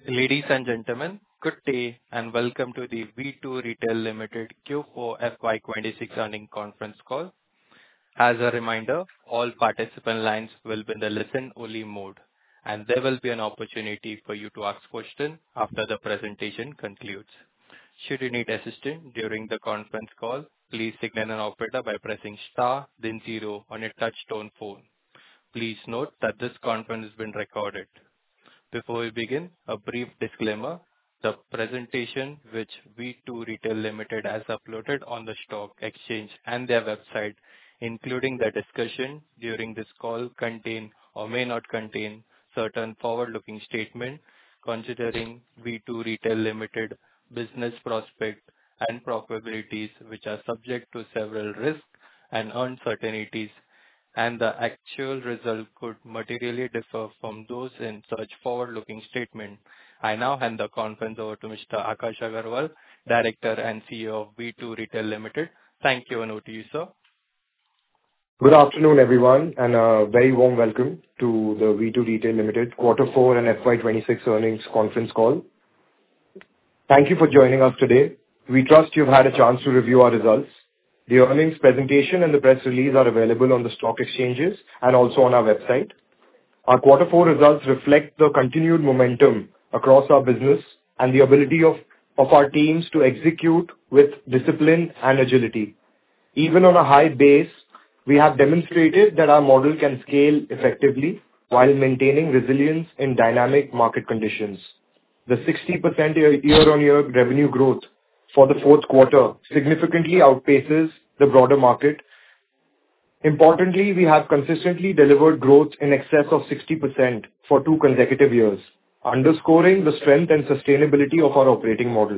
Ladies and gentlemen, good day and welcome to the V2 Retail Limited Q4 FY26 earnings conference call. As a reminder, all participant lines will be in the listen-only mode, and there will be an opportunity for you to ask questions after the presentation concludes. Should you need assistance during the conference call, please signal an operator by pressing star then zero on your touch-tone phone. Please note that this conference has been recorded. Before we begin, a brief disclaimer. The presentation which V2 Retail Limited has uploaded on the stock exchange and their website, including the discussion during this call, contain or may not contain certain forward-looking statements considering V2 Retail Limited business prospect and probabilities, which are subject to several risks and uncertainties, and the actual result could materially differ from those in such forward-looking statement. I now hand the conference over to Mr. Akash Agarwal, Director and CEO of V2 Retail Limited. Thank you, and over to you, sir. Good afternoon, everyone, and a very warm welcome to the V2 Retail Limited Q4 and FY26 earnings conference call. Thank you for joining us today. We trust you've had a chance to review our results. The earnings presentation and the press release are available on the stock exchanges and also on our website. Our Q4 results reflect the continued momentum across our business and the ability of our teams to execute with discipline and agility. Even on a high base, we have demonstrated that our model can scale effectively while maintaining resilience in dynamic market conditions. The 60% year-on-year revenue growth for the Q4 significantly outpaces the broader market. Importantly, we have consistently delivered growth in excess of 60% for 2 consecutive years, underscoring the strength and sustainability of our operating model.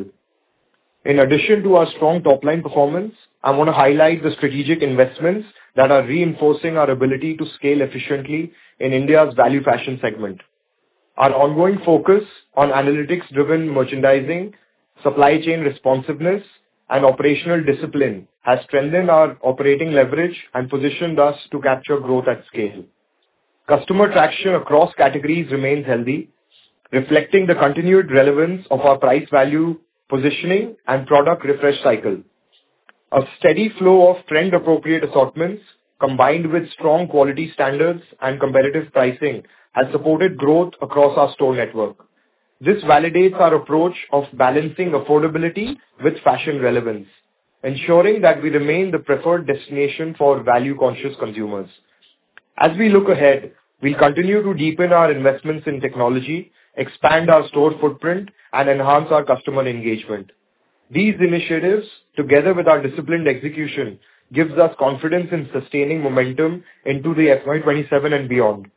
In addition to our strong top-line performance, I want to highlight the strategic investments that are reinforcing our ability to scale efficiently in India's value fashion segment. Our ongoing focus on analytics-driven merchandising, supply chain responsiveness, and operational discipline has strengthened our operating leverage and positioned us to capture growth at scale. Customer traction across categories remains healthy, reflecting the continued relevance of our price-value positioning and product refresh cycle. A steady flow of trend-appropriate assortments, combined with strong quality standards and competitive pricing, has supported growth across our store network. This validates our approach of balancing affordability with fashion relevance, ensuring that we remain the preferred destination for value-conscious consumers. As we look ahead, we'll continue to deepen our investments in technology, expand our store footprint, and enhance our customer engagement. These initiatives, together with our disciplined execution, gives us confidence in sustaining momentum into the FY27 and beyond.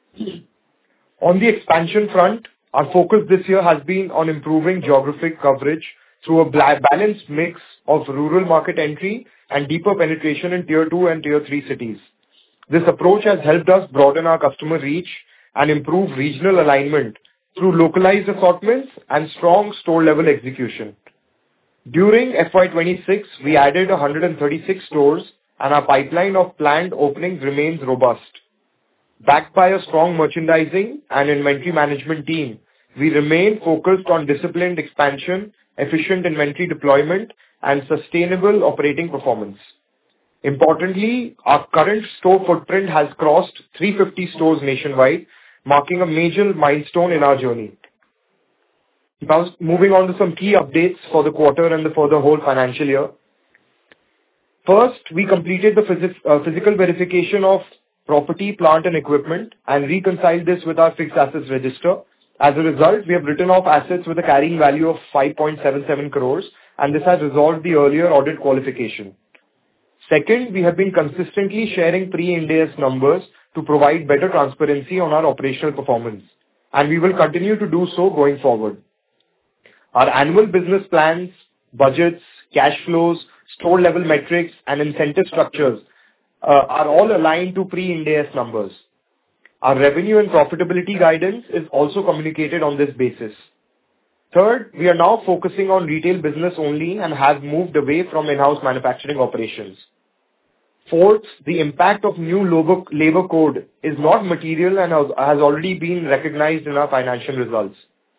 On the expansion front, our focus this year has been on improving geographic coverage through a balanced mix of rural market entry and deeper penetration in Tier 2 and Tier 3 cities. This approach has helped us broaden our customer reach and improve regional alignment through localized assortments and strong store-level execution. During FY26, we added 136 stores, and our pipeline of planned openings remains robust. Backed by a strong merchandising and inventory management team, we remain focused on disciplined expansion, efficient inventory deployment, and sustainable operating performance. Importantly, our current store footprint has crossed 350 stores nationwide, marking a major milestone in our journey. Now, moving on to some key updates for the quarter and for the whole financial year. First, we completed the physical verification of property, plant, and equipment and reconciled this with our fixed assets register. As a result, we have written off assets with a carrying value of 5.77 crores, and this has resolved the earlier audit qualification. Second, we have been consistently sharing pre-Ind AS numbers to provide better transparency on our operational performance, and we will continue to do so going forward. Our annual business plans, budgets, cash flows, store-level metrics, and incentive structures are all aligned to pre-Ind AS numbers. Our revenue and profitability guidance is also communicated on this basis. Third, we are now focusing on retail business only and have moved away from in-house manufacturing operations. Fourth, the impact of new labor code is not material and has already been recognized in our financial results.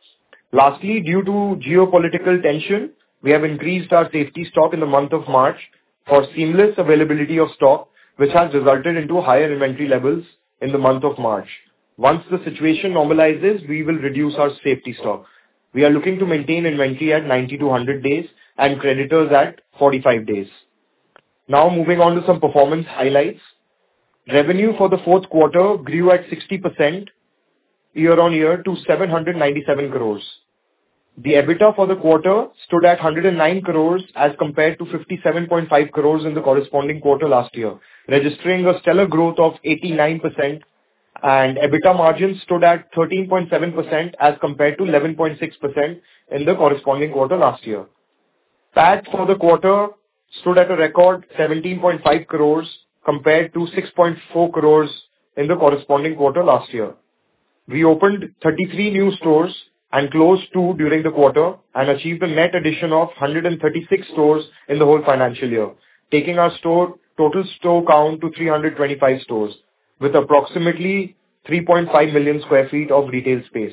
Lastly, due to geopolitical tension, we have increased our safety stock in the month of March for seamless availability of stock, which has resulted into higher inventory levels in the month of March. Once the situation normalizes, we will reduce our safety stock. We are looking to maintain inventory at 90 to 100 days and creditors at 45 days. Now moving on to some performance highlights. Revenue for the fourth quarter grew at 60% year-on-year to 797 crores. The EBITDA for the quarter stood at 109 crores as compared to 57.5 crores in the corresponding quarter last year, registering a stellar growth of 89%, and EBITDA margin stood at 13.7% as compared to 11.6% in the corresponding quarter last year. PAT for the quarter stood at a record 17.5 crores compared to 6.4 crores in the corresponding quarter last year. We opened 33 new stores and closed 2 during the quarter and achieved a net addition of 136 stores in the whole financial year, taking our total store count to 325 stores with approximately 3.5 million square feet of retail space.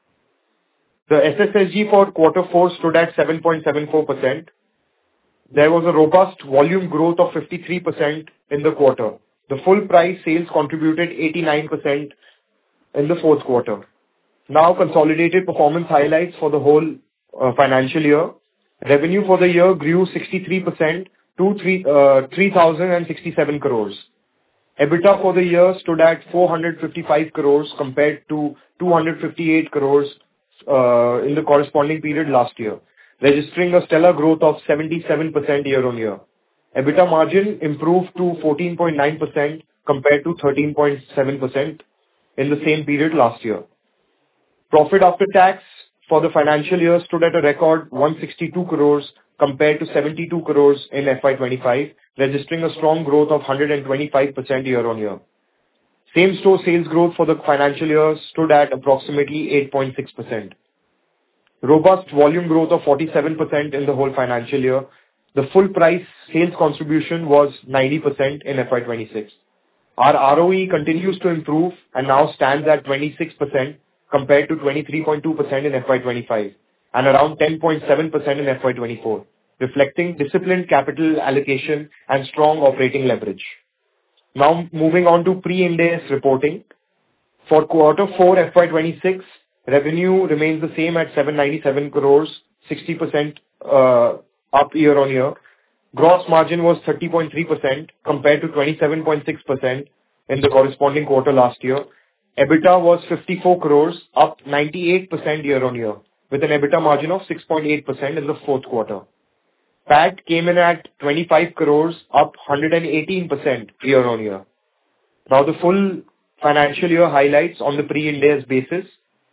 The SSSG for quarter 4 stood at 7.74%. There was a robust volume growth of 53% in the quarter. The full price sales contributed 89% in the fourth quarter. Now consolidated performance highlights for the whole financial year. Revenue for the year grew 63% to 3,067 crores. EBITDA for the year stood at 455 crores compared to 258 crores in the corresponding period last year, registering a stellar growth of 77% year-on-year. EBITDA margin improved to 14.9% compared to 13.7% in the same period last year. Profit after tax for the financial year stood at a record 162 crores compared to 72 crores in FY25, registering a strong growth of 125% year-on-year. Same-store sales growth for the financial year stood at approximately 8.6%. Robust volume growth of 47% in the whole financial year. The full price sales contribution was 90% in FY26. Our ROE continues to improve and now stands at 26% compared to 23.2% in FY25 and around 10.7% in FY24, reflecting disciplined capital allocation and strong operating leverage. Now moving on to pre-Ind AS reporting. For quarter 4 FY26, revenue remains the same at 797 crores, 60% up year-on-year. Gross margin was 30.3% compared to 27.6% in the corresponding quarter last year. EBITDA was 54 crores, up 98% year-on-year, with an EBITDA margin of 6.8% in the fourth quarter. PAT came in at 25 crores, up 118% year-on-year. Now the full financial year highlights on the pre-Ind AS basis.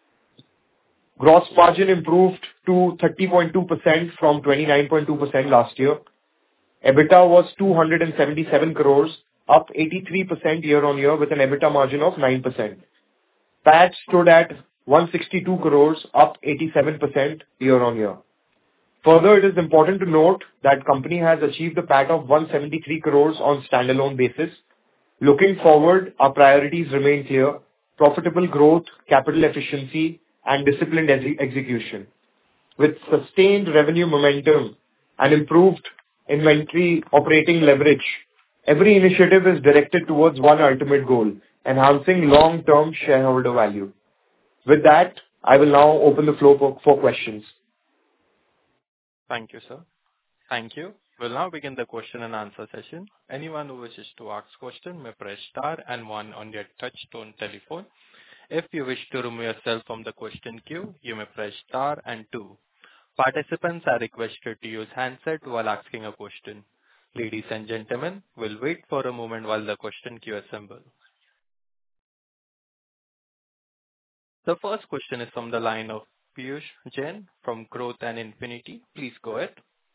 Gross margin improved to 30.2% from 29.2% last year. EBITDA was 277 crores, up 83% year-on-year with an EBITDA margin of 9%. PAT stood at 162 crores, up 87% year-on-year. Further, it is important to note that company has achieved a PAT of 173 crores on standalone basis. Looking forward, our priorities remain clear: profitable growth, capital efficiency, and disciplined execution. With sustained revenue momentum and improved inventory operating leverage, every initiative is directed towards one ultimate goal: enhancing long-term shareholder value. With that, I will now open the floor for questions. Thank you, sir. Thank you. We'll now begin the question and answer session. Anyone who wishes to ask question may press star and 1 on their touch-tone telephone. If you wish to remove yourself from the question queue, you may press star and 2. Participants are requested to use handset while asking a question. Ladies and gentlemen, we'll wait for a moment while the question queue assembles. The first question is from the line of Piyush Jain from Growth and Infinity. Please go ahead.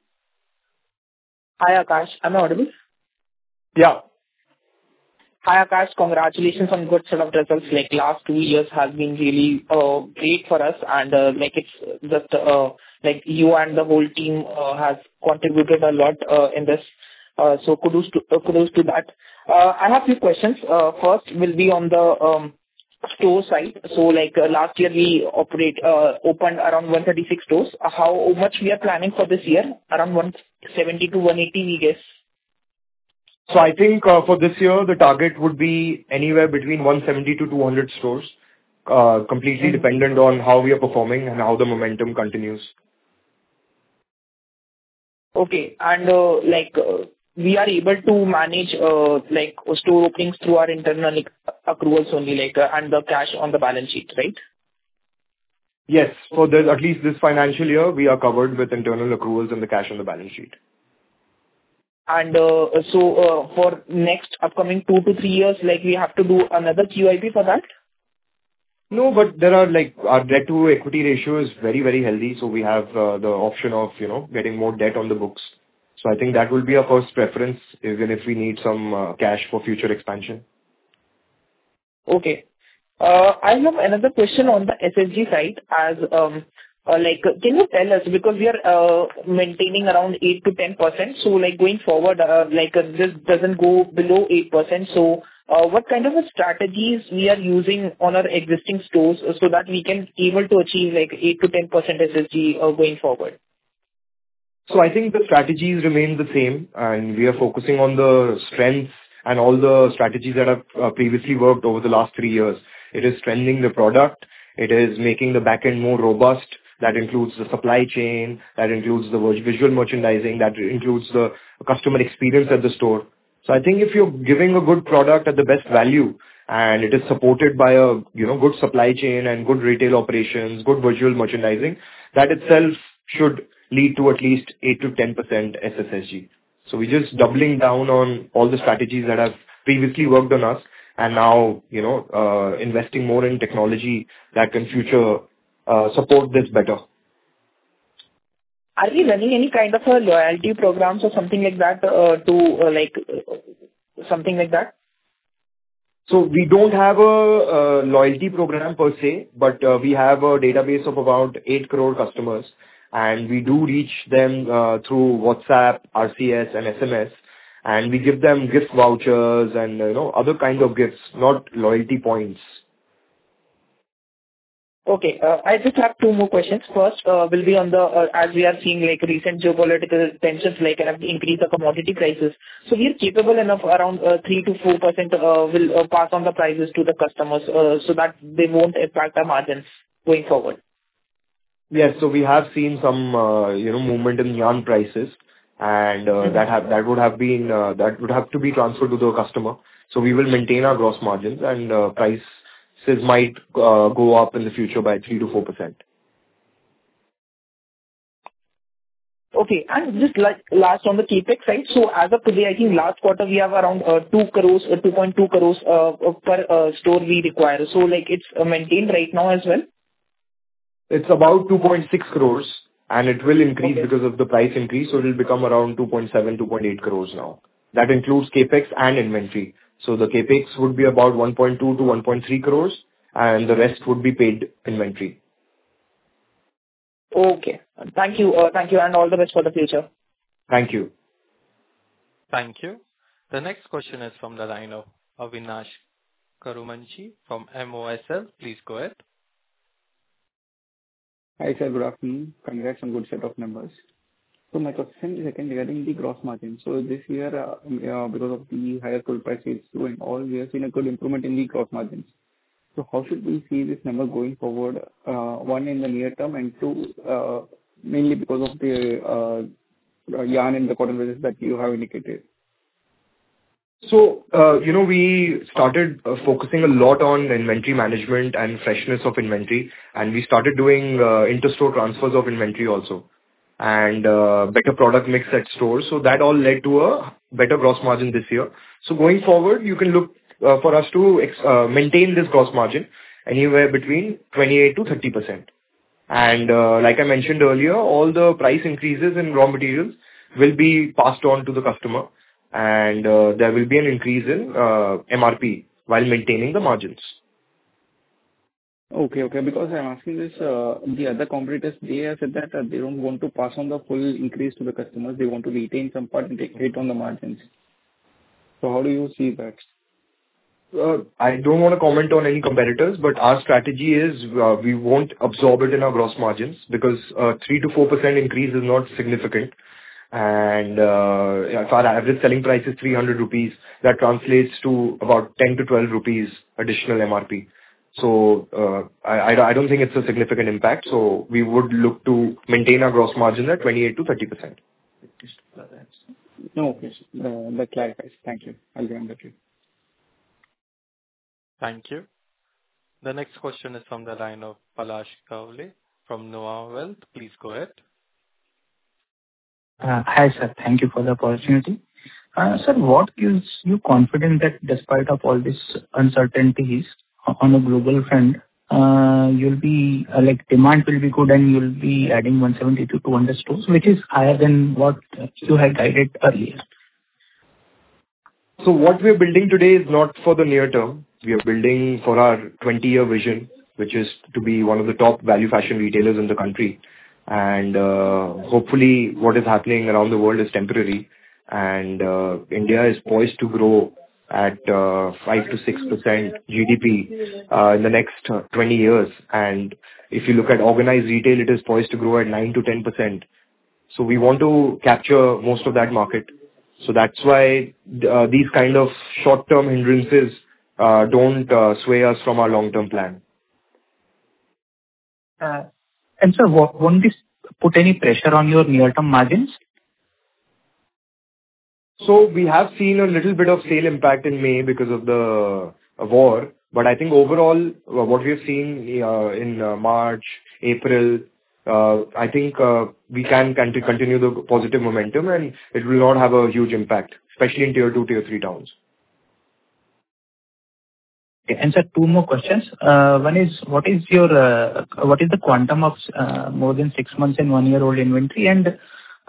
Hi Akash, am I audible? Yeah. Hi Akash, congratulations on good set of results. Like last 2 years has been really great for us, and it's just like you and the whole team has contributed a lot in this. So kudos to that. I have few questions. First will be on the store side. So like last year we opened around 136 stores. How much we are planning for this year? Around 170 to 180, we guess. So I think for this year, the target would be anywhere between 170 to 200 stores, completely dependent on how we are performing and how the momentum continues. Okay. And we are able to manage like store openings through our internal accruals only, like and the cash on the balance sheet, right? Yes. For at least this financial year, we are covered with internal accruals and the cash on the balance sheet. And for next upcoming 2 to 3 years, like we have to do another QIP for that? No, but there are our debt to equity ratio is very, very healthy. So we have the option of, getting more debt on the books. So I think that will be our first preference, even if we need some cash for future expansion. Okay. I have another question on the SSG side. As can you tell us, because we are maintaining around 8 to 10%, so like going forward, this doesn't go below 8%. So what kind of strategies we are using on our existing stores so that we can able to achieve like 8 to 10% SSG going forward? So I think the strategies remain the same, and we are focusing on the strengths and all the strategies that have previously worked over the last 3 years. It is strengthening the product. It is making the backend more robust. That includes the supply chain. That includes the visual merchandising. That includes the customer experience at the store. So I think if you're giving a good product at the best value and it is supported by a good supply chain and good retail operations, good visual merchandising, that itself should lead to at least 8 to 10% SSSG. So we're just doubling down on all the strategies that have previously worked on us and now, investing more in technology that can future support this better. Are we running any kind of a loyalty programs or something like that something like that? So we don't have a loyalty program per se, but we have a database of about 8 crore customers, and we do reach them through WhatsApp, RCS, and SMS, and we give them gift vouchers and other kind of gifts, not loyalty points. Okay. I just have 2 more questions. First, will be on the, as we are seeing like recent geopolitical tensions like have increased the commodity prices. So we are capable enough around 3 to 4% will pass on the prices to the customers so that they won't impact our margins going forward. Yes. So we have seen some, movement in yarn prices, and that would have to be transferred to the customer. So we will maintain our gross margins, and prices might go up in the future by 3 to 4%. Okay. And just like last on the capex side, so as of today, I think last quarter we have around 2 crores, 2.2 crores per store we require. So like it's maintained right now as well? It's about 2.6 crores, and it will increase because of the price increase. So it will become around 2.7, 2.8 crores now. That includes capex and inventory. So the capex would be about 1.2 to 1.3 crores, and the rest would be paid inventory. Okay. Thank you. And all the best for the future. Thank you. Thank you. The next question is from the line of Avinash Karumanchi from MOSL. Please go ahead. Hi, sir. Good afternoon. Congrats on good set of numbers. So my question is again regarding the gross margin. So this year, because of the higher coal prices and all, we have seen a good improvement in the gross margins. So how should we see this number going forward? One, in the near term, and two, mainly because of the yarn and the cotton business that you have indicated. So, we started focusing a lot on inventory management and freshness of inventory, and we started doing inter-store transfers of inventory also, and better product mix at stores. So that all led to a better gross margin this year. So going forward, you can look for us to maintain this gross margin anywhere between 28 to 30%. And like I mentioned earlier, all the price increases in raw materials will be passed on to the customer, and there will be an increase in MRP while maintaining the margins. Okay. Because I'm asking this, the other competitors, they have said that they don't want to pass on the full increase to the customers. They want to retain some part and take hit on the margins. So how do you see that? I don't want to comment on any competitors, but our strategy is we won't absorb it in our gross margins because 3 to 4% increase is not significant. And if our average selling price is 300 rupees, that translates to about 10 to 12 rupees additional MRP. So I don't think it's a significant impact. So we would look to maintain our gross margin at 28 to 30%. No, okay. That clarifies. Thank you. I'll join the queue. Thank you. The next question is from the line of Palash Kawale from Nuvama Wealth. Please go ahead. Hi, sir. Thank you for the opportunity. Sir, what gives you confidence that despite of all these uncertainties on a global front, you'll be demand will be good and you'll be adding 170 to 200 stores, which is higher than what you had guided earlier? So what we're building today is not for the near term. We are building for our 20-year vision, which is to be one of the top value fashion retailers in the country. And hopefully what is happening around the world is temporary. And India is poised to grow at 5 to 6% GDP in the next 20 years. And if you look at organized retail, it is poised to grow at 9 to 10%. So we want to capture most of that market. So that's why these kind of short-term hindrances don't sway us from our long-term plan. And sir, won't this put any pressure on your near-term margins? So we have seen a little bit of sale impact in May because of the war. But I think overall, what we have seen in March, April, I think we can continue the positive momentum and it will not have a huge impact, especially in tier 2, tier 3 towns. Okay. And sir, two more questions. One is, what is the quantum of more than 6 months and 1 year old inventory? And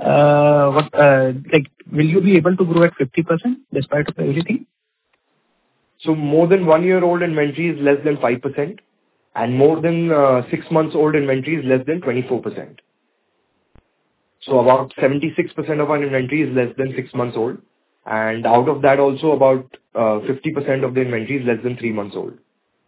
will you be able to grow at 50% despite of everything? So more than 1 year old inventory is less than 5%. And more than 6 months old inventory is less than 24%. So about 76% of our inventory is less than 6 months old. And out of that also about 50% of the inventory is less than 3 months old.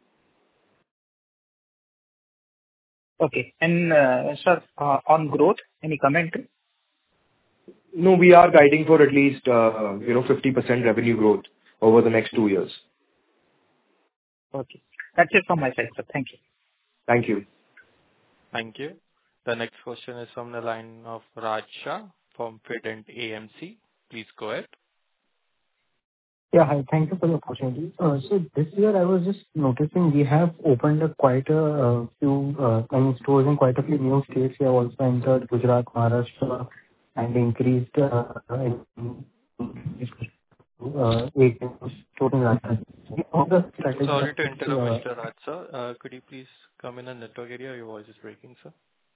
Okay. And sir, on growth, any comment? No, we are guiding for at least 50% revenue growth over the next 2 years. Okay. That's it from my side, sir. Thank you. Thank you. Thank you. The next question is from the line of Raj Shah from Fident AMC. Please go ahead. Yeah, hi. Thank you for the opportunity. So this year I was just noticing we have opened up quite a few stores in quite a few new states. We have also entered Gujarat, Maharashtra, and increased in store in Rajasthan. Sorry to interrupt, Mr. Raj, sir. Could you please come in a network area? Your voice is breaking, sir.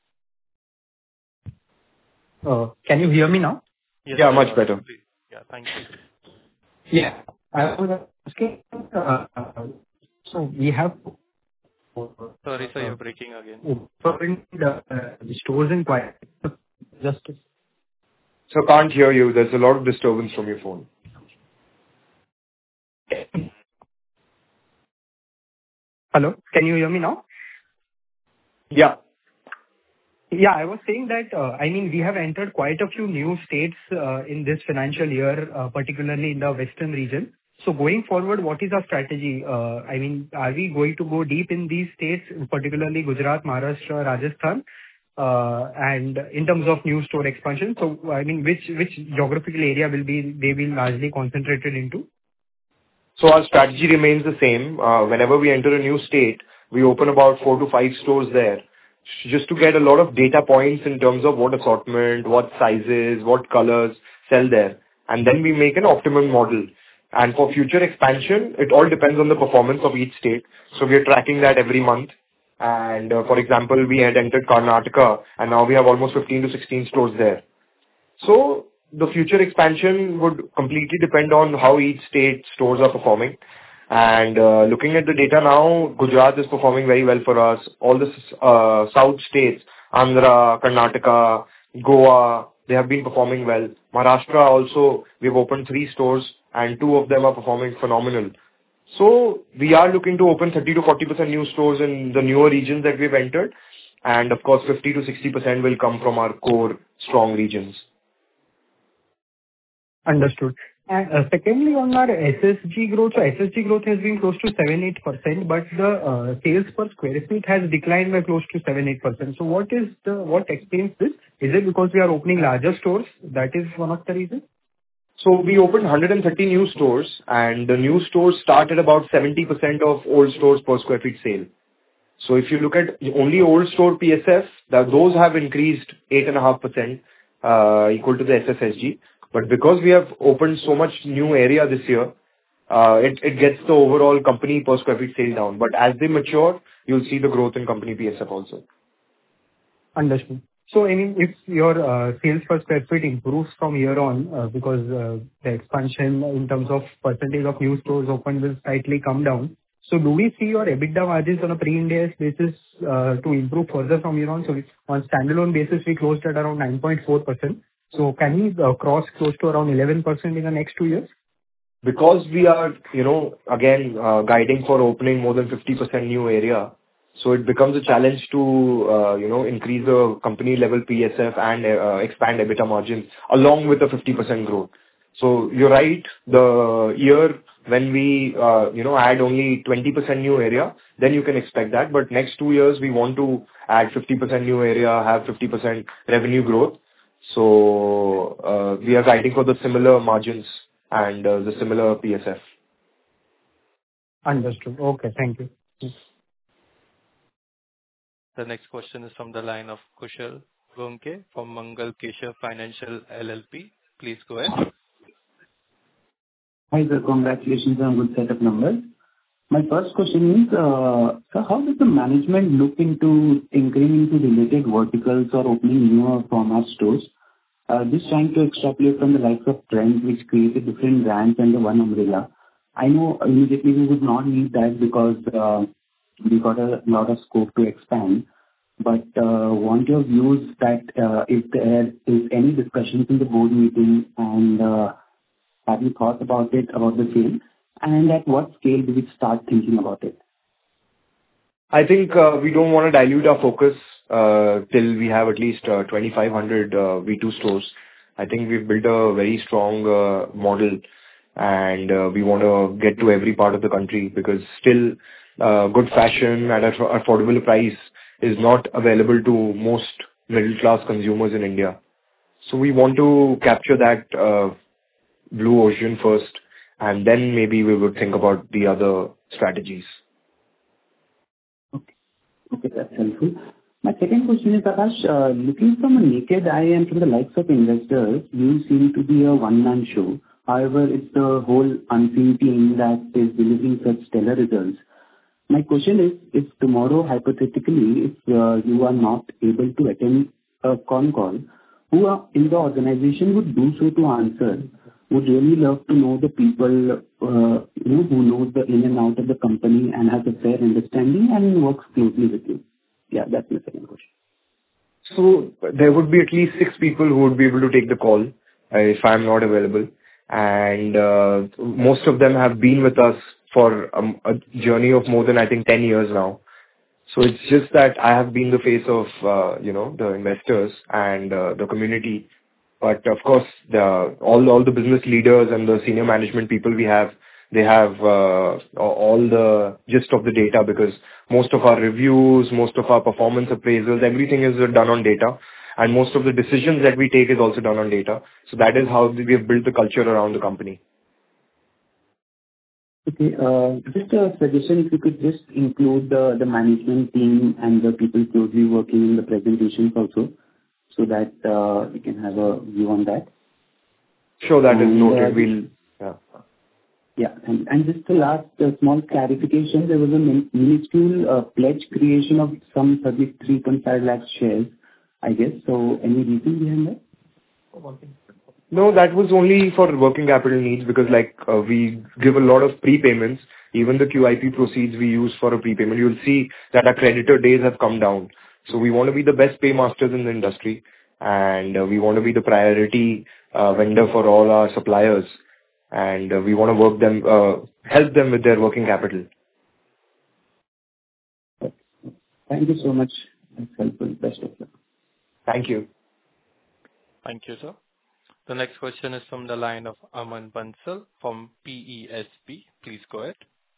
Can you hear me now? Yes, yeah, much better. Yeah, thank you. Yeah. I was asking, so we have... Sorry, sir, you're breaking again. Opened stores in quite... Just... So can't hear you. There's a lot of disturbance from your phone. Hello? Can you hear me now? Yeah. Yeah, I was saying that, we have entered quite a few new states in this financial year, particularly in the western region. So going forward, what is our strategy? Are we going to go deep in these states, particularly Gujarat, Maharashtra, Rajasthan, and in terms of new store expansion? So, which geographical area they will largely concentrated into? So our strategy remains the same. Whenever we enter a new state, we open about 4 to 5 stores there, just to get a lot of data points in terms of what assortment, what sizes, what colors sell there. And then we make an optimum model. And for future expansion, it all depends on the performance of each state. So we are tracking that every month. And for example, we had entered Karnataka and now we have almost 15 to 16 stores there. So the future expansion would completely depend on how each state stores are performing. And looking at the data now, Gujarat is performing very well for us. All the south states, Andhra, Karnataka, Goa, they have been performing well. Maharashtra also, we've opened 3 stores and 2 of them are performing phenomenal. So we are looking to open 30 to 40% new stores in the newer regions that we've entered. And of course, 50 to 60% will come from our core strong regions. Understood. And secondly, on our SSG growth, so SSG growth has been close to 7-8%, but the sales per square feet has declined by close to 7-8%. So what explains this? Is it because we are opening larger stores? That is one of the reasons? So we opened 130 new stores, and the new stores start at about 70% of old stores per square feet sale. So if you look at only old store PSF, those have increased 8.5%, equal to the SSSG. But because we have opened so much new area this year, it gets the overall company per square feet sale down. But as they mature, you'll see the growth in company PSF also. Understood. So, I mean, if your sales per square feet improves from here on, because the expansion in terms of percentage of new stores opened will slightly come down. So do we see your EBITDA margins on a pre-Ind AS basis to improve further from here on? So on standalone basis, we closed at around 9.4%. So can we cross close to around 11% in the next 2 years? Because we are, again, guiding for opening more than 50% new area, so it becomes a challenge to, increase the company level PSF and expand EBITDA margins along with the 50% growth. So you're right, the year when we, add only 20% new area, then you can expect that. But next 2 years, we want to add 50% new area, have 50% revenue growth. So we are guiding for the similar margins and the similar PSF. Understood. Okay, thank you. The next question is from the line of Kushal Gonke from Mangal Keshav Financial LLP. Please go ahead. Hi, sir. Congratulations on good set of numbers. My first question is, sir, how does the management look into entering into related verticals or opening newer format stores? Just trying to extrapolate from the likes of trends which created different brands under one umbrella. I know immediately we would not need that because we got a lot of scope to expand. But want your views that if there is any discussions in the board meeting, and have you thought about the same? And at what scale do we start thinking about it? I think we don't want to dilute our focus till we have at least 2,500 V2 stores. I think we've built a very strong model, and we want to get to every part of the country, because still good fashion at an affordable price is not available to most middle class consumers in India. So we want to capture that blue ocean first, and then maybe we would think about the other strategies. Okay, that's helpful. My second question is, Akash, looking from a naked eye and from the likes of investors, you seem to be a one-man show. However, it's the whole unseen team that is delivering such stellar results. My question is, if tomorrow, hypothetically, if you are not able to attend a con call, who are in the organization would do so to answer? Would really love to know the people who knows the in and out of the company and has a fair understanding and works closely with you. Yeah, that's my second question. So there would be at least 6 people who would be able to take the call if I'm not available. And most of them have been with us for a journey of more than, I think, 10 years now. So it's just that I have been the face of, the investors and the community. But of course, all the business leaders and the senior management people we have, they have all the gist of the data, because most of our reviews, most of our performance appraisals, everything is done on data. And most of the decisions that we take is also done on data. So that is how we have built the culture around the company. Okay, just a suggestion, if you could just include the management team and the people closely working in the presentations also, so that we can have a view on that. Sure, that is noted. Yeah, and just the last small clarification, there was a minuscule pledge creation of some 33.5 lakh shares, I guess. So any reason behind that? No, that was only for working capital needs, because we give a lot of prepayments. Even the QIP proceeds we use for a prepayment. You'll see that our creditor days have come down. So we want to be the best paymasters in the industry, and we want to be the priority vendor for all our suppliers. and we want to help them with their working capital. Thank you so much. That's helpful. Best of luck. Thank you. Thank you, sir. The next question is from the line of Aman Bansal from PESP. Please go ahead.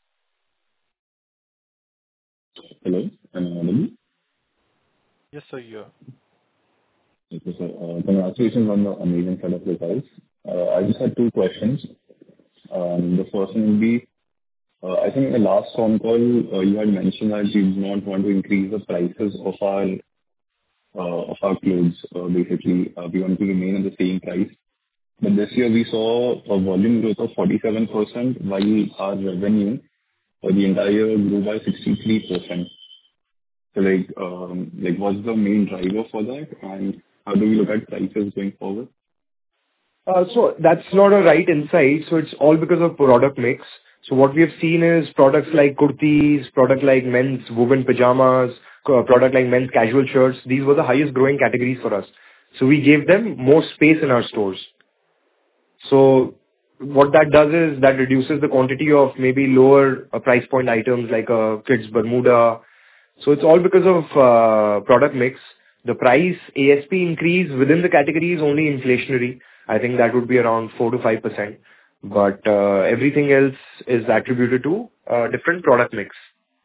Hello, am I audible? Yes, sir, you are. Okay, sir. Congratulations on the amazing set of results. I just had two questions. The first one would be, I think in the last phone call, you had mentioned that you do not want to increase the prices of our clothes. Basically, we want to remain at the same price. But this year we saw a volume growth of 47%, while our revenue for the entire year grew by 63%. So what's the main driver for that, and how do we look at prices going forward? So that's not a right insight. So it's all because of product mix. So what we have seen is products like kurtis, product like men's woven pajamas, product like men's casual shirts. These were the highest growing categories for us. So we gave them more space in our stores. So what that does is that reduces the quantity of maybe lower price point items like a kids Bermuda. So it's all because of product mix. The price ASP increase within the category is only inflationary. I think that would be around 4 to 5%. But everything else is attributed to different product mix.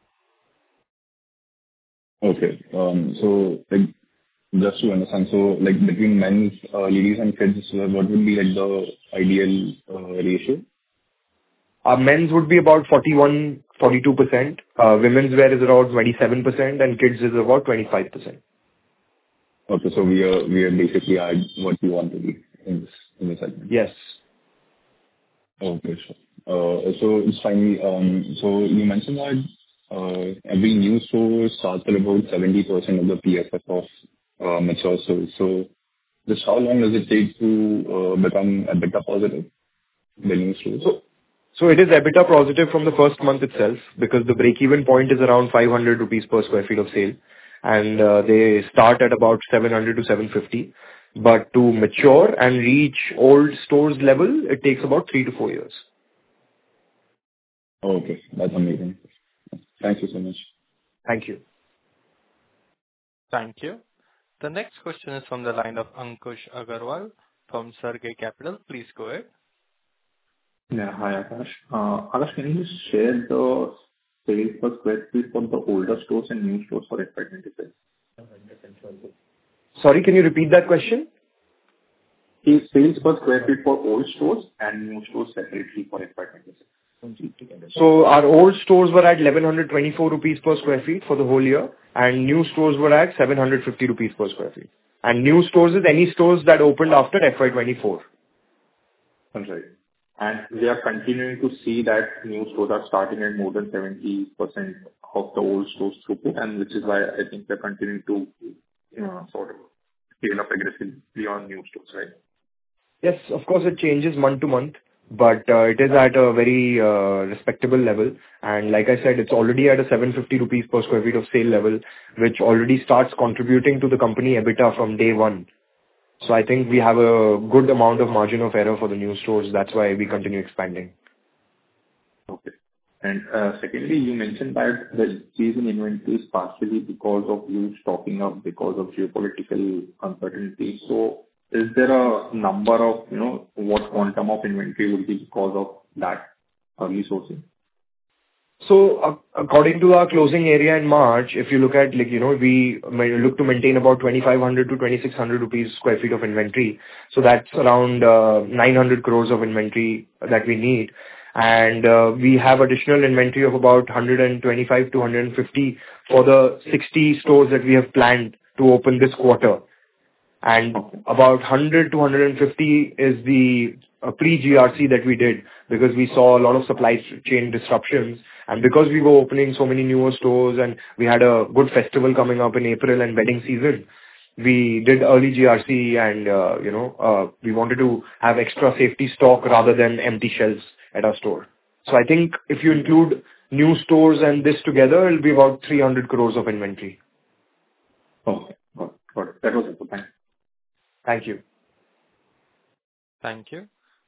Okay. So just to understand, so between men's, ladies and kids, what would be the ideal ratio? Our men's would be about 41, 42%. Women's wear is around 27%, and kids is about 25%. Okay, so we are basically at what you want to be in this segment. Yes. Okay, sure. So it's finally, so you mentioned that every new store starts at about 70% of the PSF of mature stores. So just how long does it take to become EBITDA positive, the new stores? So it is EBITDA positive from the first month itself, because the break-even point is around 500 rupees per square feet of sale, and they start at about 700 to 750. But to mature and reach old stores level, it takes about 3 to 4 years. Okay, that's amazing. Thank you so much. Thank you. Thank you. The next question is from the line of Ankush Agarwal from Sargay Capital. Please go ahead. Yeah, hi Akash. Akash, can you just share the sales per square feet for the older stores and new stores for FY26? Sorry, can you repeat that question? Is sales per square feet for old stores and new stores separately for FY26? So our old stores were at 1124 rupees per square feet for the whole year, and new stores were at 750 rupees per square feet. And new stores is any stores that opened after FY24. That's right. And we are continuing to see that new stores are starting at more than 70% of the old stores throughput, and which is why I think they're continuing to sort of scale up aggressively on new stores, right? Yes, of course, it changes month to month, but it is at a very respectable level. And like I said, it's already at a 750 rupees per square feet of sale level, which already starts contributing to the company EBITDA from day one. So I think we have a good amount of margin of error for the new stores. That's why we continue expanding. Okay. And secondly, you mentioned that the increase in inventory is partially because of you stocking up because of geopolitical uncertainty. So is there a number of, what quantum of inventory will be because of that early sourcing? So according to our closing area in March, if you look at, we look to maintain about 2,500 to 2,600 rupees square feet of inventory. So that's around 900 crores of inventory that we need. And we have additional inventory of about 125 to 150 for the 60 stores that we have planned to open this quarter. And about 100 to 150 is the pre-GRC that we did, because we saw a lot of supply chain disruptions. And because we were opening so many newer stores and we had a good festival coming up in April and wedding season, we did early GRC and, we wanted to have extra safety stock rather than empty shelves at our store. So I think if you include new stores and this together, it'll be about 300 crores of inventory. Okay, got it. That was it. Thanks. Thank you. Thank you.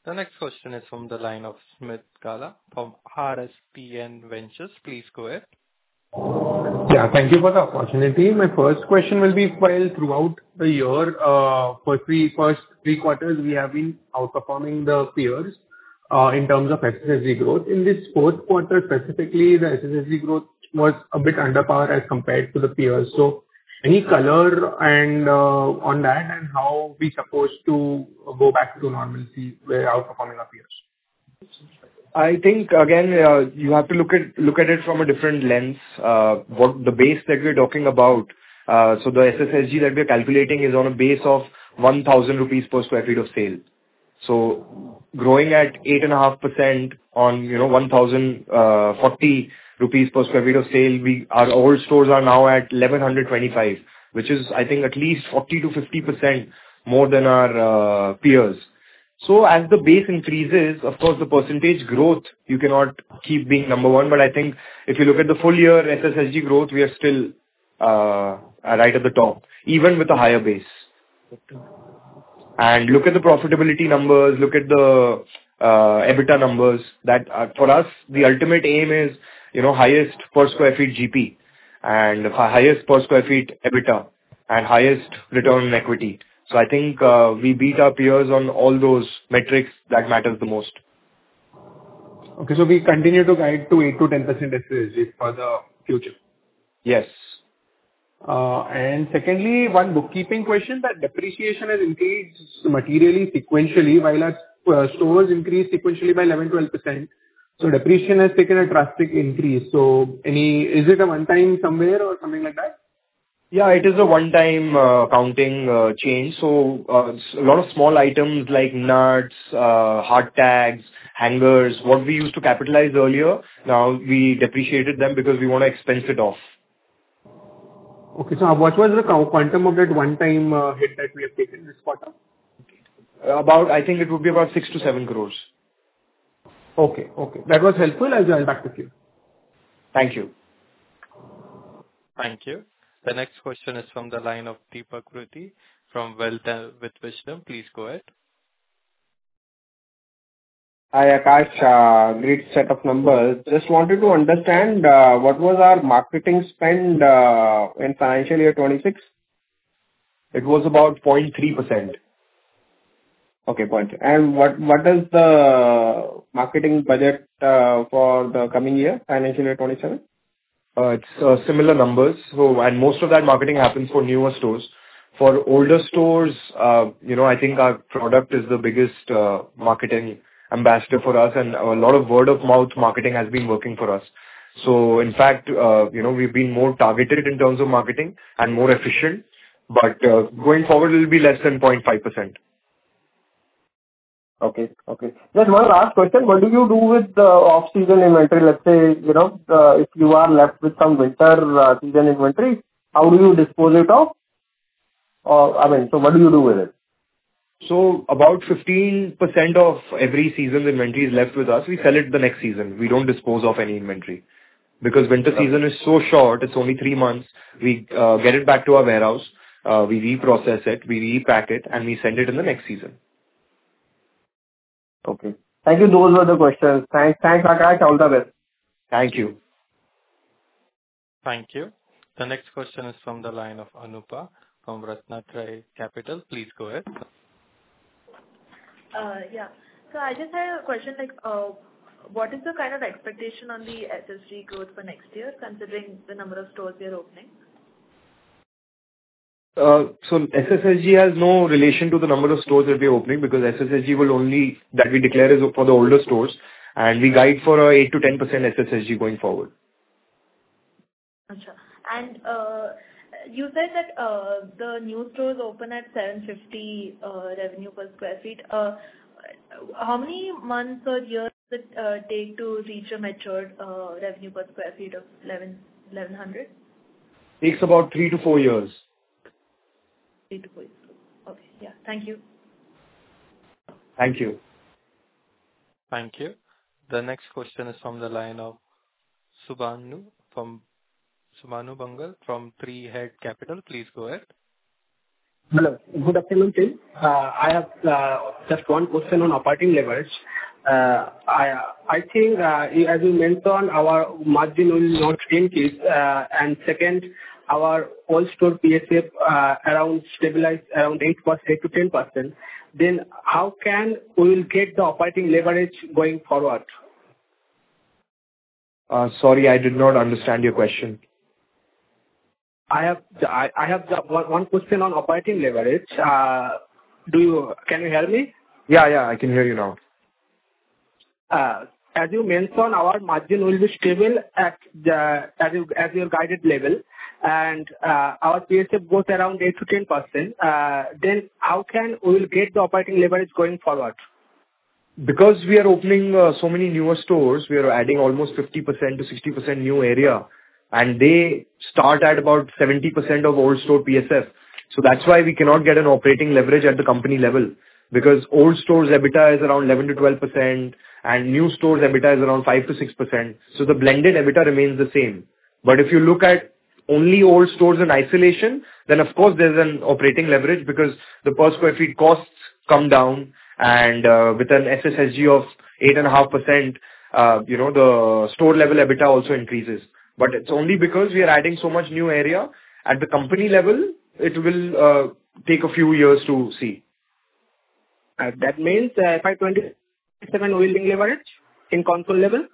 The next question is from the line of Smith Gala from RSPN Ventures. Please go ahead. Yeah, thank you for the opportunity. My first question will be, while throughout the year, first three quarters, we have been outperforming the peers in terms of SSSG growth. In this fourth quarter specifically, the SSSG growth was a bit under par as compared to the peers. So any color and on that, and how we supposed to go back to normalcy where outperforming our peers? I think, again, you have to look at it from a different lens. What the base that we're talking about, so the SSSG that we're calculating is on a base of 1,000 rupees per square feet of sale. So growing at 8.5% on, 1,040 rupees per square feet of sale, our old stores are now at 1,125, which is, I think, at least 40 to 50% more than our peers. So as the base increases, of course, the percentage growth, you cannot keep being number one. But I think if you look at the full year SSSG growth, we are still right at the top, even with a higher base. And look at the profitability numbers, look at the EBITDA numbers. That for us, the ultimate aim is, highest per square feet GP and highest per square feet EBITDA and highest return on equity. So I think we beat our peers on all those metrics that matters the most. Okay, so we continue to guide to 8 to 10% SSSG for the future. Yes. And secondly, one bookkeeping question, that depreciation has increased materially sequentially, while our stores increased sequentially by 11-12%. So depreciation has taken a drastic increase. So is it a one-time somewhere or something like that? Yeah, it is a one-time counting change. So a lot of small items like nuts, hard tags, hangers, what we used to capitalize earlier, now we depreciated them because we want to expense it off. Okay, so what was the quantum of that one-time hit that we have taken this quarter? I think it would be about 6 to 7 crores. Okay. That was helpful. I'll back with you. Thank you. Thank you. The next question is from the line of Deepak Ruti from Wealth with Wisdom. Please go ahead. Hi, Akash. Great set of numbers. Just wanted to understand what was our marketing spend in financial year 26? It was about 0.3%. Okay, point. And what is the marketing budget for the coming year, financial year 27? It's similar numbers. And most of that marketing happens for newer stores. For older stores, I think our product is the biggest marketing ambassador for us, and a lot of word of mouth marketing has been working for us. So in fact, we've been more targeted in terms of marketing and more efficient. But going forward, it will be less than 0.5%. Okay. Just one last question. What do you do with the off-season inventory? Let's say, if you are left with some winter season inventory, how do you dispose it of? So what do you do with it? So about 15% of every season's inventory is left with us. We sell it the next season. We don't dispose of any inventory. Because winter season is so short, it's only 3 months. We get it back to our warehouse, we reprocess it, we repack it, and we send it in the next season. Okay. Thank you. Those were the questions. Thanks, Akash. All the best. Thank you. Thank you. The next question is from the line of Anupa from Ratnatraya Capital. Please go ahead. Yeah. So I just had a question what is the kind of expectation on the SSG growth for next year, considering the number of stores we are opening? So SSSG has no relation to the number of stores that we are opening, because SSSG that we declare is for the older stores, and we guide for a 8 to 10% SSSG going forward. Achha. And you said that the new stores open at 750 revenue per square feet. How many months or years does it take to reach a matured revenue per square feet of 1100? Takes about 3 to 4 years. 3 to 4 years. Okay. Yeah. Thank you. Thank you. Thank you. The next question is from the line of Subhanu Bangal from 3 Head Capital. Please go ahead. Hello. Good afternoon, team. I have just one question on operating leverage. I think, as you mentioned, our margin will not increase. And second, our all store PSF around stabilize around 8%, 8 to 10%. Then how can we will get the operating leverage going forward? Sorry, I did not understand your question. I have one question on operating leverage. Can you hear me? Yeah, I can hear you now. As you mentioned, our margin will be stable at as your guided level, and our PSF goes around 8 to 10%. Then how can we will get the operating leverage going forward? Because we are opening so many newer stores, we are adding almost 50% to 60% new area, and they start at about 70% of old store PSF. So that's why we cannot get an operating leverage at the company level, because old stores EBITDA is around 11 to 12%, and new stores EBITDA is around 5 to 6%. So the blended EBITDA remains the same. But if you look at only old stores in isolation, then of course there's an operating leverage because the per square feet costs come down, and with an SSSG of 8.5%, the store level EBITDA also increases. But it's only because we are adding so much new area. At the company level, it will take a few years to see. That means FY 27 will be leverage in console level?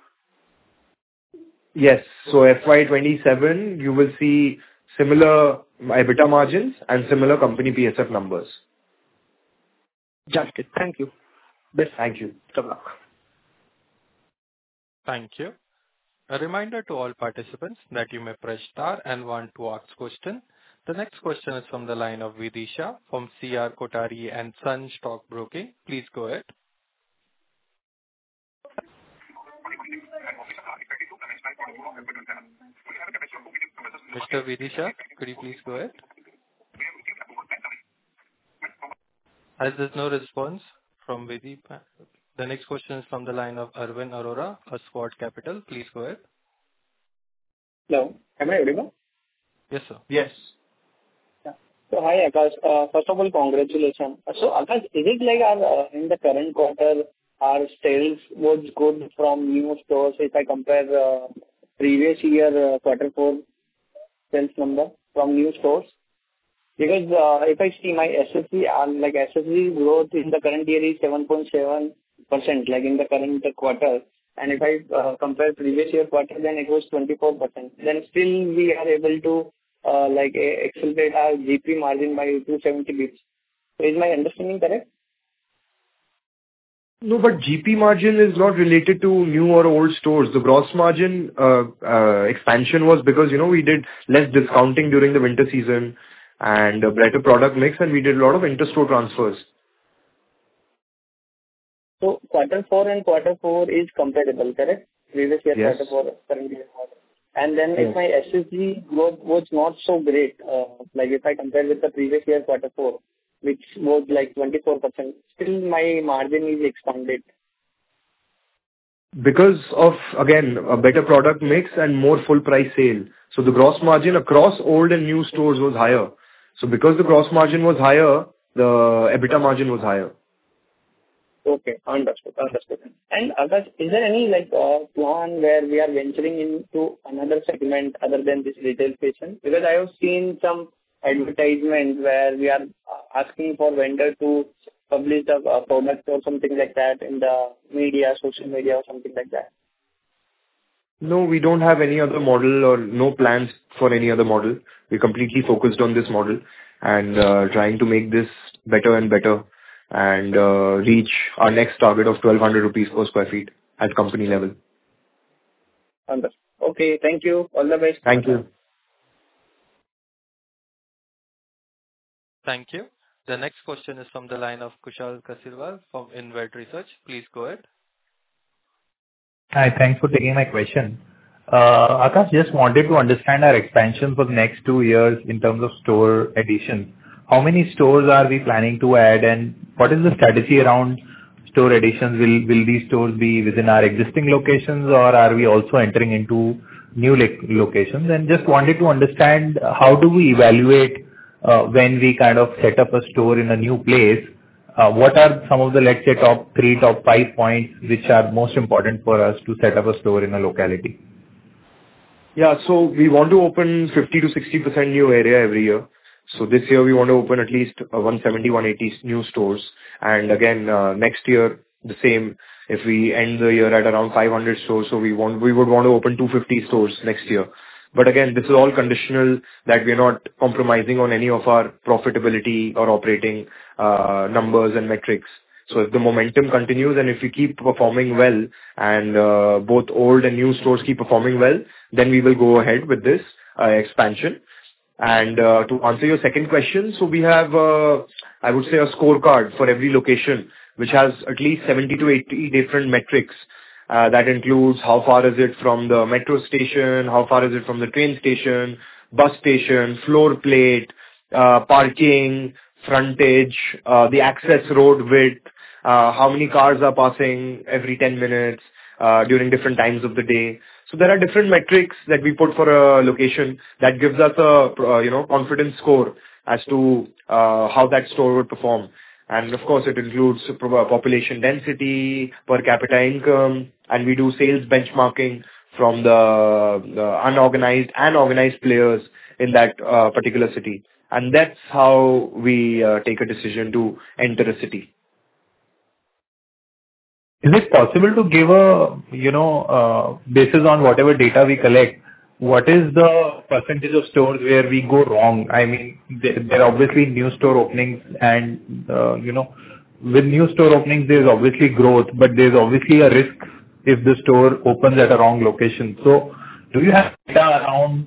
Yes. So FY 27, you will see similar EBITDA margins and similar company PSF numbers. Just it. Thank you. Thank you. Good luck. Thank you. A reminder to all participants that you may press star and one to ask question. The next question is from the line of Vidisha from CR Kothari and Son Stock Broking. Please go ahead. Mr. Vidisha, could you please go ahead? As there's no response from Vidisha, the next question is from the line of Arvind Arora, a SWOT Capital. Please go ahead. Hello. Am I audible? Yes, sir. Yes. Yeah. So hi, Akash. First of all, congratulations. So Akash, is it like in the current quarter, our sales was good from new stores if I compare previous year quarter 4 sales number from new stores? Because if I see my SSG, SSG growth in the current year is 7.7%, like in the current quarter. And if I compare previous year quarter, then it was 24%. Then still we are able to accelerate our GP margin by 270 bits. So is my understanding correct? No, but GP margin is not related to new or old stores. The gross margin expansion was because, we did less discounting during the winter season and a better product mix, and we did a lot of inter-store transfers. So quarter 4 and quarter 4 is comparable, correct? Previous year Yes. quarter 4, current year quarter. And then if my SSG growth was not so great, if I compare with the previous year quarter 4, which was like 24%, still my margin is expanded. Because of, again, a better product mix and more full price sale. So the gross margin across old and new stores was higher. So because the gross margin was higher, the EBITDA margin was higher. Okay, understood. And Akash, is there any plan where we are venturing into another segment other than this retail fashion? Because I have seen some advertisement where we are asking for vendor to publish the product or something like that in the media, social media or something like that. No, we don't have any other model or no plans for any other model. We're completely focused on this model and trying to make this better and better and reach our next target of 1,200 rupees per square feet at company level. Understood. Okay, thank you. All the best. Thank you. Thank you. The next question is from the line of Kushal Kasirwal from InVed Research. Please go ahead. Hi, thanks for taking my question. Akash, just wanted to understand our expansion for the next 2 years in terms of store addition. How many stores are we planning to add, and what is the strategy around store additions? Will these stores be within our existing locations, or are we also entering into new locations? And just wanted to understand, how do we evaluate when we kind of set up a store in a new place, what are some of the, let's say, top 3, top 5 points which are most important for us to set up a store in a locality? Yeah. So we want to open 50 to 60% new area every year. So this year we want to open at least 170, 180 new stores. And again, next year, the same. If we end the year at around 500 stores, so we would want to open 250 stores next year. But again, this is all conditional that we're not compromising on any of our profitability or operating numbers and metrics. So if the momentum continues and if we keep performing well and both old and new stores keep performing well, then we will go ahead with this expansion. And to answer your second question, so we have, I would say, a scorecard for every location, which has at least 70 to 80 different metrics. That includes how far is it from the metro station, how far is it from the train station, bus station, floor plate, parking, frontage, the access road width, how many cars are passing every 10 minutes during different times of the day. So there are different metrics that we put for a location that gives us a confidence score as to how that store would perform. And of course, it includes population density, per capita income, and we do sales benchmarking from the unorganized and organized players in that particular city. And that's how we take a decision to enter a city. Is it possible to give a, basis on whatever data we collect, what is the percentage of stores where we go wrong? I mean, there are obviously new store openings and, with new store openings, there's obviously growth, but there's obviously a risk if the store opens at a wrong location. So do you have data around,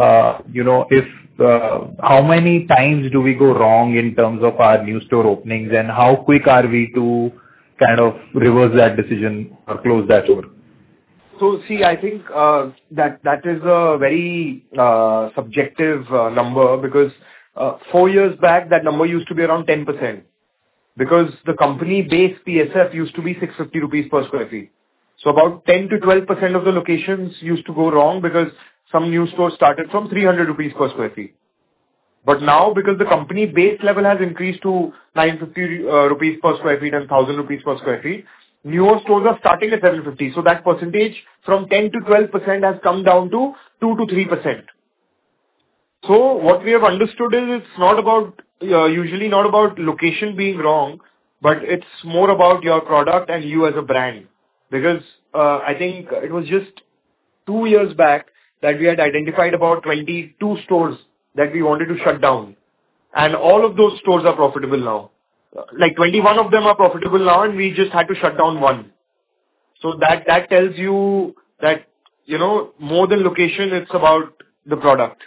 how many times do we go wrong in terms of our new store openings and how quick are we to kind of reverse that decision or close that store? So see, I think that is a very subjective number because 4 years back that number used to be around 10% because the company base PSF used to be 650 rupees per square feet. So about 10 to 12% of the locations used to go wrong because some new stores started from 300 rupees per square feet. But now, because the company base level has increased to 950 rupees per square feet and 1000 rupees per square feet, newer stores are starting at 750. So that percentage from 10 to 12% has come down to 2 to 3%. So what we have understood is it's not about, usually not about location being wrong, but it's more about your product and you as a brand. Because I think it was just 2 years back that we had identified about 22 stores that we wanted to shut down. And all of those stores are profitable now. Like 21 of them are profitable now and we just had to shut down one. So that tells you that, more than location, it's about the product.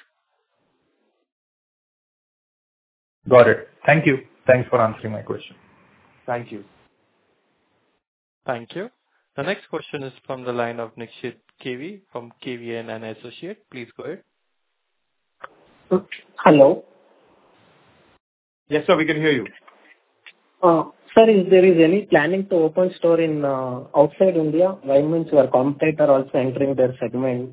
Got it. Thank you. Thanks for answering my question. Thank you. Thank you. The next question is from the line of Nikshit KV from KVN and Associate. Please go ahead. Hello. Yes, sir, we can hear you. Sir, if there is any planning to open store in outside India, why means your competitor also entering their segment?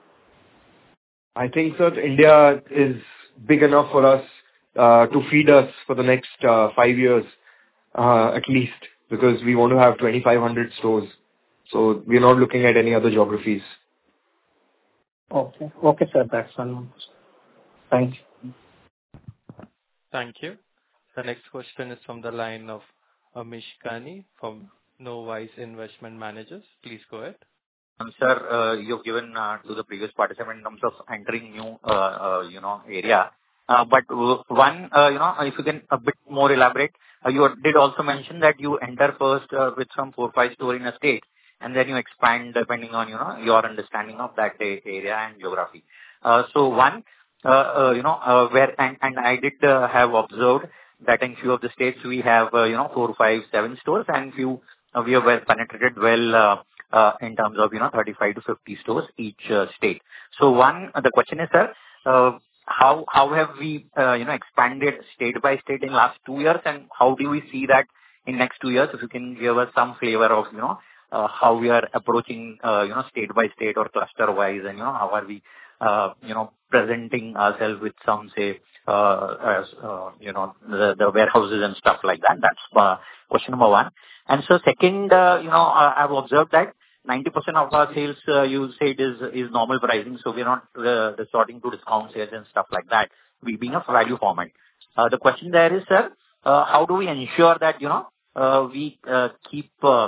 I think, sir, India is big enough for us to feed us for the next 5 years at least because we want to have 2,500 stores. So we're not looking at any other geographies. Okay. Okay, sir. That's all. Thank you. Thank you. The next question is from the line of Amish Kani from Knowise Investment Managers. Please go ahead. Sir, you've given to the previous participant in terms of entering new, area. But one, if you can a bit more elaborate, you did also mention that you enter first with some 4-5 stores in a state, and then you expand depending on your understanding of that area and geography. So one, where and I did have observed that in few of the states we have 4, 5, 7 stores, and few we have well penetrated well in terms of 35 to 50 stores each state. So one, the question is, sir, how have we expanded state by state in last 2 years, and how do we see that in next 2 years? If you can give us some flavor of how we are approaching state by state or cluster wise, and how are we presenting ourselves with some say the warehouses and stuff like that? That's question number one. And so second, I've observed that 90% of our sales, you said, is normal pricing, so we're not resorting to discount sales and stuff like that, we being a value format. The question there is, sir, how do we ensure that, we keep,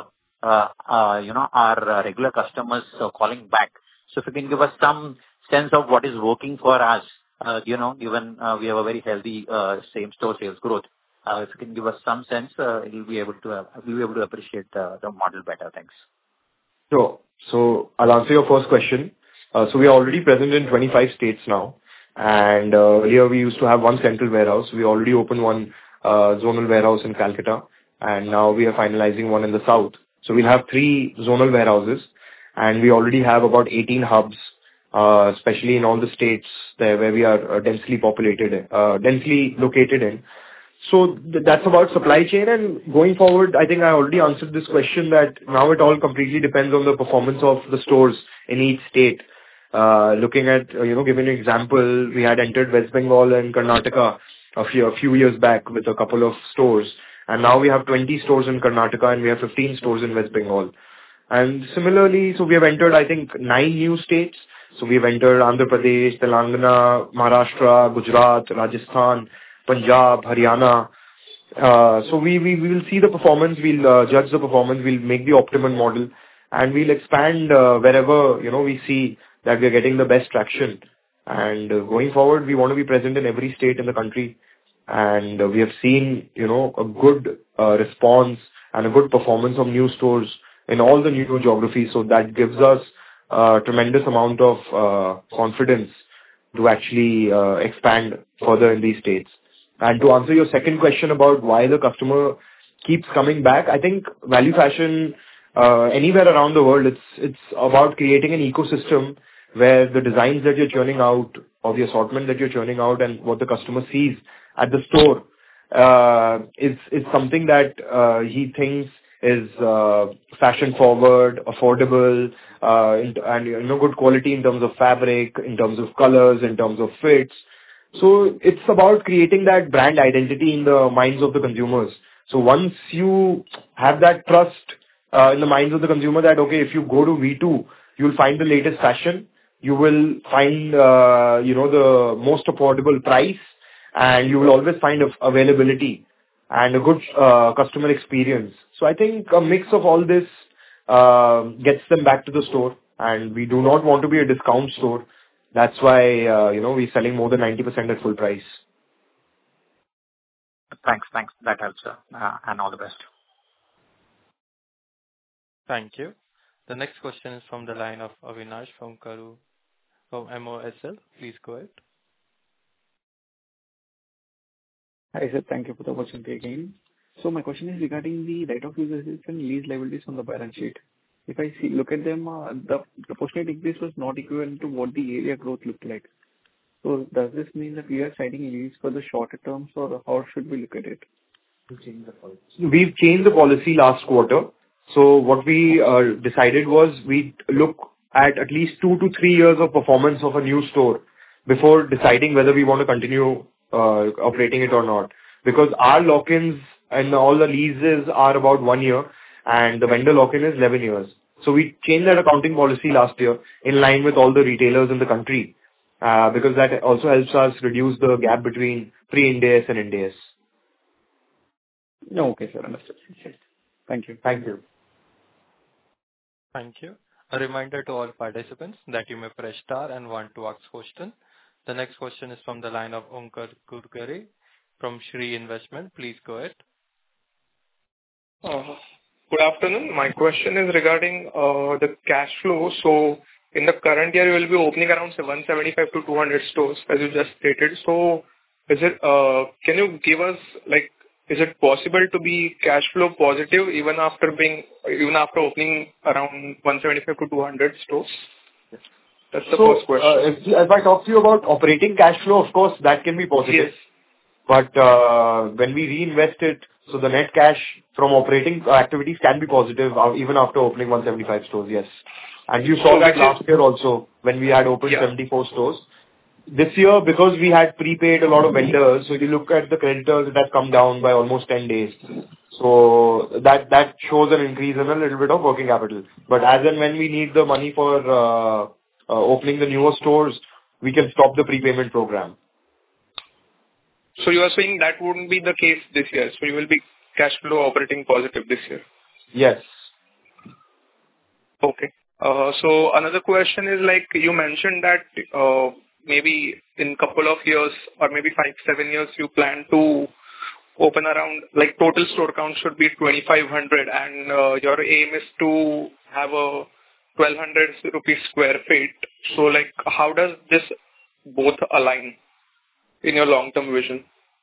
our regular customers calling back? So if you can give us some sense of what is working for us, given we have a very healthy same-store sales growth. If you can give us some sense, we'll be able to appreciate the model better. Thanks. Sure. So I'll answer your first question. So we are already present in 25 states now. And earlier we used to have one central warehouse. We already opened one zonal warehouse in Calcutta. And now we are finalizing one in the south. So we'll have 3 zonal warehouses. And we already have about 18 hubs, especially in all the states there where we are densely located in. So that's about supply chain. And going forward, I think I already answered this question that now it all completely depends on the performance of the stores in each state. Looking at, giving an example, we had entered West Bengal and Karnataka a few years back with a couple of stores. And now we have 20 stores in Karnataka and we have 15 stores in West Bengal. And similarly, so we have entered, I think, 9 new states. So we have entered Andhra Pradesh, Telangana, Maharashtra, Gujarat, Rajasthan, Punjab, Haryana. So we will see the performance, we'll judge the performance, we'll make the optimum model, and we'll expand wherever, we see that we're getting the best traction. And going forward, we want to be present in every state in the country. And we have seen, a good response and a good performance of new stores in all the new geographies. So that gives us a tremendous amount of confidence to actually expand further in these states. And to answer your second question about why the customer keeps coming back, I think value fashion, anywhere around the world, it's about creating an ecosystem where the designs that you're churning out or the assortment that you're churning out and what the customer sees at the store is something that he thinks is fashion forward, affordable, and good quality in terms of fabric, in terms of colors, in terms of fits. So it's about creating that brand identity in the minds of the consumers. So once you have that trust in the minds of the consumer that, okay, if you go to V2, you'll find the latest fashion, you will find, the most affordable price, and you will always find availability and a good customer experience. So I think a mix of all this gets them back to the store, and we do not want to be a discount store. That's why, we're selling more than 90% at full price. Thanks. That helps, sir. And all the best. Thank you. The next question is from the line of Avinash from MOSL. Please go ahead. Hi, sir. Thank you for the opportunity again. So my question is regarding the right of use assets and lease liabilities on the balance sheet. If I look at them, the proportionate increase was not equivalent to what the area growth looked like. So does this mean that we are citing lease for the shorter terms, or how should we look at it? We've changed the policy last quarter. So what we decided was we look at least 2 to 3 years of performance of a new store before deciding whether we want to continue operating it or not. Because our lock-ins and all the leases are about 1 year, and the vendor lock-in is 11 years. So we changed that accounting policy last year in line with all the retailers in the country, because that also helps us reduce the gap between pre-Ind AS and Ind AS. Okay, sir. Understood. Thank you. Thank you. Thank you. A reminder to all participants that you may press star and 1 to ask question. The next question is from the line of Onkar Ghugardare from Shree Investment. Please go ahead. Good afternoon. My question is regarding the cash flow. So in the current year, you will be opening around 175 to 200 stores, as you just stated. So is it? Can you give us, is it possible to be cash flow positive even after opening around 175 to 200 stores? That's the first question. If I talk to you about operating cash flow, of course, that can be positive. Yes. But when we reinvest it, so the net cash from operating activities can be positive even after opening 175 stores, yes. And you saw that last year also when we had opened 74 stores. this year, because we had prepaid a lot of vendors, so if you look at the creditors, it has come down by almost 10 days. So that shows an increase in a little bit of working capital. But as and when we need the money for opening the newer stores, we can stop the prepayment program. So you are saying that wouldn't be the case this year. So you will be cash flow operating positive this year. Yes. Okay. So another question is like you mentioned that maybe in couple of years or maybe 5-7 years you plan to open around like total store count should be 2,500 and your aim is to have a 1,200 rupees square feet. So like how does this both align in your long-term vision?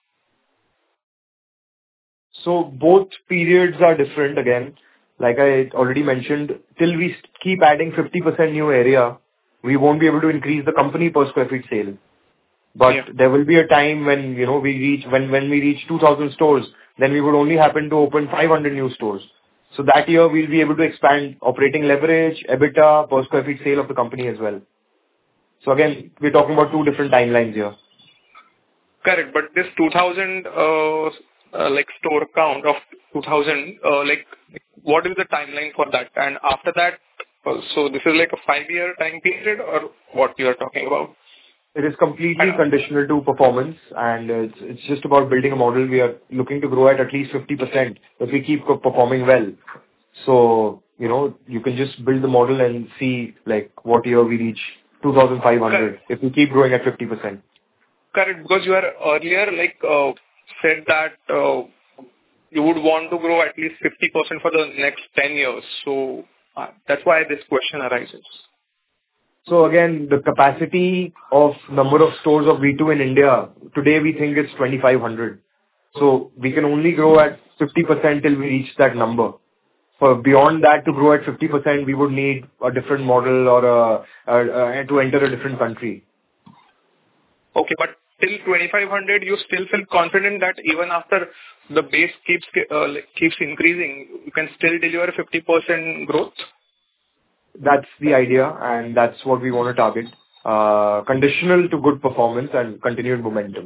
So both periods are different again. Like I already mentioned, till we keep adding 50% new area, we won't be able to increase the company per square feet sale. But there will be a time when, we reach, when we reach 2,000 stores, then we would only happen to open 500 new stores. So that year we'll be able to expand operating leverage, EBITDA, per square feet sale of the company as well. So again, we're talking about two different timelines here. Correct. But this 2,000 like store count of 2,000, like what is the timeline for that? And after that, so this is like a 5-year time period or what you are talking about? It is completely conditional to performance, and it's just about building a model. We are looking to grow at least 50% if we keep performing well. So, you can just build the model and see like what year we reach 2,500 if we keep growing at 50%. Correct, because you are earlier like said that you would want to grow at least 50% for the next 10 years. So that's why this question arises. So again, the capacity of number of stores of V2 in India, today we think it's 2,500. So we can only grow at 50% till we reach that number. For beyond that, to grow at 50%, we would need a different model or to enter a different country. Okay, but till 2,500, you still feel confident that even after the base keeps increasing, you can still deliver 50% growth? That's the idea, and that's what we want to target. Conditional to good performance and continued momentum.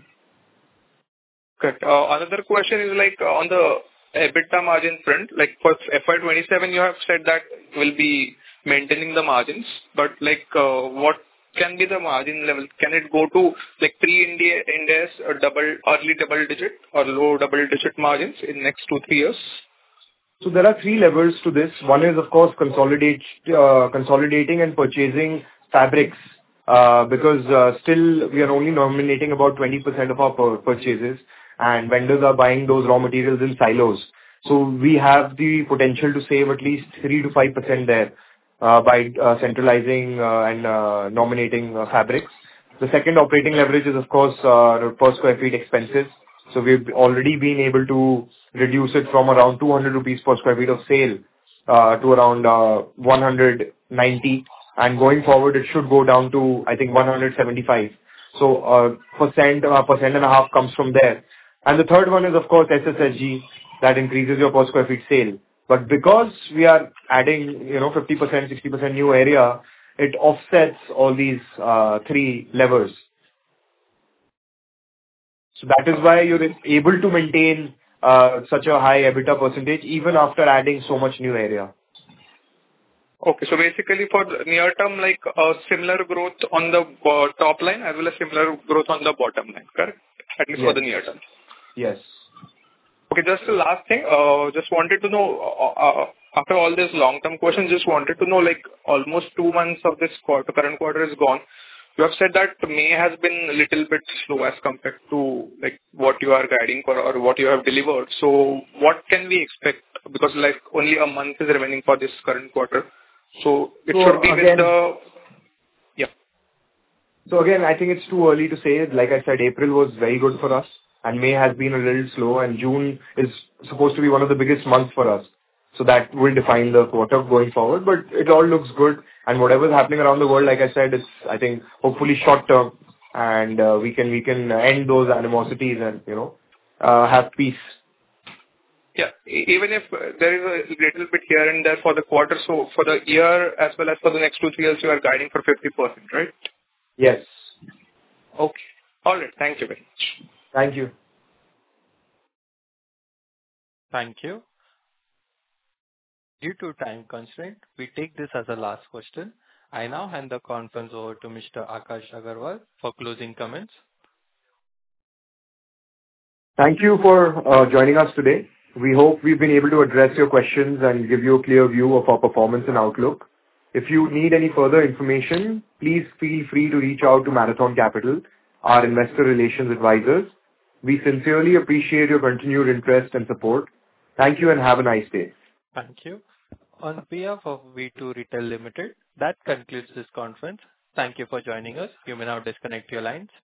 Good. Another question is like on the EBITDA margin front, like for FY27, you have said that you will be maintaining the margins, but like what can be the margin level? Can it go to like pre-Ind-AS or early double digit or low double digit margins in next 2-3 years? So there are 3 levels to this. One is, of course, consolidating and purchasing fabrics, because still we are only nominating about 20% of our purchases, and vendors are buying those raw materials in silos. So we have the potential to save at least 3 to 5% there by centralizing and nominating fabrics. The second operating leverage is, of course, per square feet expenses. So we've already been able to reduce it from around 200 rupees per square feet of sale to around 190. And going forward, it should go down to, I think, 175. So percent and a half comes from there. And the third one is, of course, SSSG, that increases your per square feet sale. But because we are adding, 50%, 60% new area, it offsets all these 3 levers. So that is why you're able to maintain such a high EBITDA percentage even after adding so much new area. Okay, so basically for the near term, like similar growth on the top line as well as similar growth on the bottom line, correct? At least for the near term. Yes. Okay, just the last thing, just wanted to know, after all this long-term questions, just wanted to know, like almost 2 months of this current quarter is gone. You have said that May has been a little bit slow as compared to like what you are guiding for or what you have delivered. So what can we expect? Because like only a month is remaining for this current quarter. So it should be again, with the... Yeah. So again, I think it's too early to say. Like I said, April was very good for us and May has been a little slow, and June is supposed to be one of the biggest months for us. So that will define the quarter going forward, but it all looks good. And whatever is happening around the world, like I said, it's, I think, hopefully short term, and we can end those animosities and, have peace. Yeah, even if there is a little bit here and there for the quarter, so for the year as well as for the next 2-3 years, you are guiding for 50%, right? Yes. Okay. All right. Thank you very much. Thank you. Thank you. Due to time constraint, we take this as a last question. I now hand the conference over to Mr. Akash Agarwal for closing comments. Thank you for joining us today. We hope we've been able to address your questions and give you a clear view of our performance and outlook. If you need any further information, please feel free to reach out to Marathon Capital, our investor relations advisors. We sincerely appreciate your continued interest and support. Thank you and have a nice day. Thank you. On behalf of V2 Retail Limited, that concludes this conference. Thank you for joining us. You may now disconnect your lines.